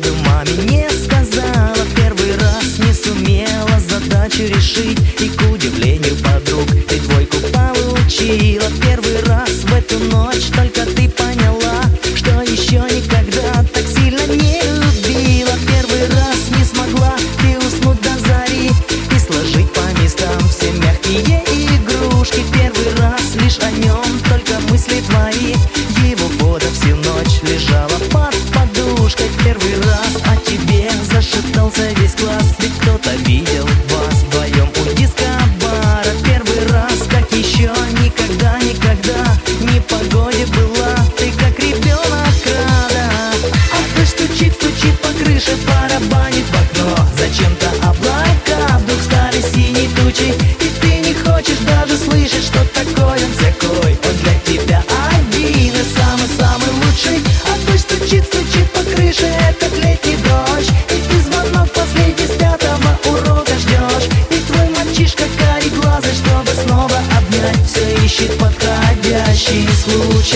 правду маме не сказала, первый раз не сумела задачу решить. И к удивлению подруг ты двойку получила. Первый раз в эту ночь только ты поняла, что еще никогда так сильно не любила. Первый раз не смогла ты уснуть до зари и сложить по местам все мягкие игрушки. Первый раз лишь о нем только мысли твои, его фото всю ночь лежала под подушкой. Первый раз о тебе зашептался весь класс, ведь кто-то видел вас вдвоем у дискобара. Первый раз, как еще никогда не погоде была, ты как ребенок рада. А ты стучит по крыше, барабанит в окно. Зачем-то облака вдруг стали синей тучей, и ты не хочешь даже слышать, что такое он всякой. Он для тебя один и самый-самый лучший. А ты стучит по крыше этот летний дождь, и ты звонок последний с 5-го урока ждешь. И твой мальчишка кареглазый, чтобы снова обнять, все ищет подходящий случай.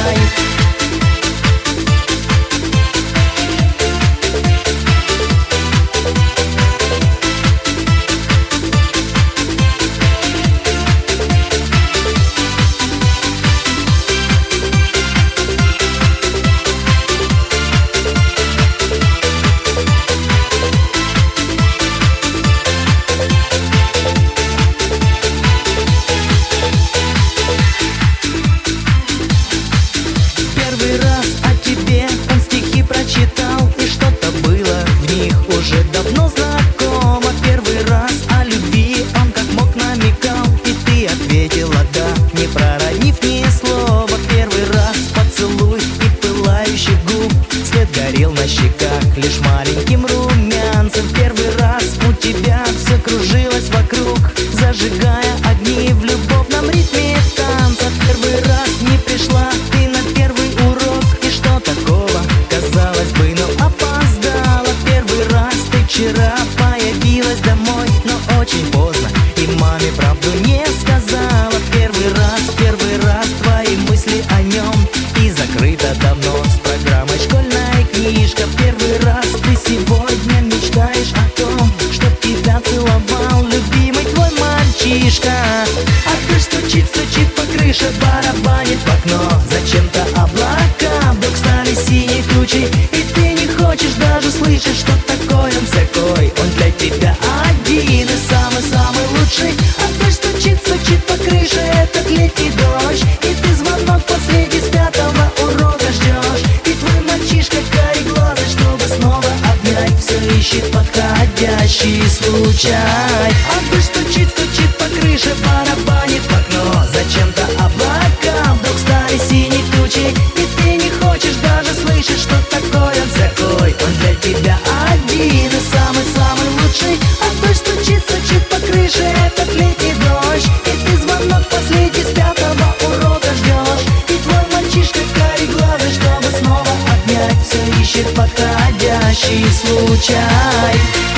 Прочитал, и что-то было в них уже давно знакомо. Первый раз о любви он как мог намекал, и ты ответила да, не проронив ни слова. Первый раз поцелуй и пылающих губ, свет горел на щеках лишь маленьким румянцем. Первый раз у тебя все кружилось вокруг, зажигая огни в любовном ритме танца. Первый раз не пришла ты на первый урок, и что такого, казалось бы, но опоздала. Первый раз ты вчера появилась домой, но очень поздно, и маме правду не сказала. Первый раз твои мысли о нем, и закрыта давно с программой школьная книжка. Первый раз ты сегодня мечтаешь о том, чтоб тебя целовал любимый твой мальчишка. А ты стучит по крыше, барабанит в окно. Зачем-то облака вдруг стали синей тучей, и ты не хочешь даже слышать, что такое он всякой. Он для тебя один и самый-самый лучший. А ты стучит по крыше этот летний дождь, и ты звонок последний с 5-го урока ждешь. И твой мальчишка кареглазый, чтобы снова обнять, все ищет подходящий случай. А ты стучит по крыше, барабанит в окно. Зачем-то облака вдруг стали синей тучей, и ты не хочешь даже слышать, что такое он всякой. Он для тебя один и самый-самый лучший. А ты стучит по крыше этот летний дождь, и ты звонок последний с 5-го урока ждешь. И твой мальчишка кареглазый, чтобы снова обнять, все ищет подходящий случай.